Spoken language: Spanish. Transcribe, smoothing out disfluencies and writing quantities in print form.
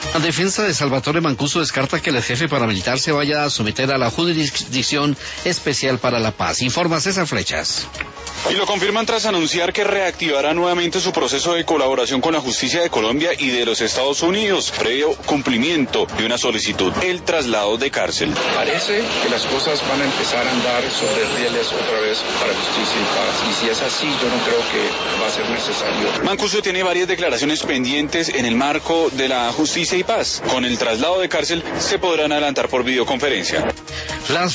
La defensa de Salvatore Mancuso descarta que el jefe paramilitar se vaya a someter a la Jurisdicción Especial para la Paz. Informa César Flechas. Y lo confirman tras anunciar que reactivará nuevamente su proceso de colaboración con la justicia de Colombia y de los Estados Unidos, previo cumplimiento de una solicitud, el traslado de cárcel. Parece que las cosas van a empezar a andar sobre rieles otra vez para justicia y paz. Y si es así, yo no creo que va a ser necesario. Mancuso tiene varias declaraciones pendientes en el marco de la justicia y paz. Con el traslado de cárcel se podrán adelantar por videoconferencia. Las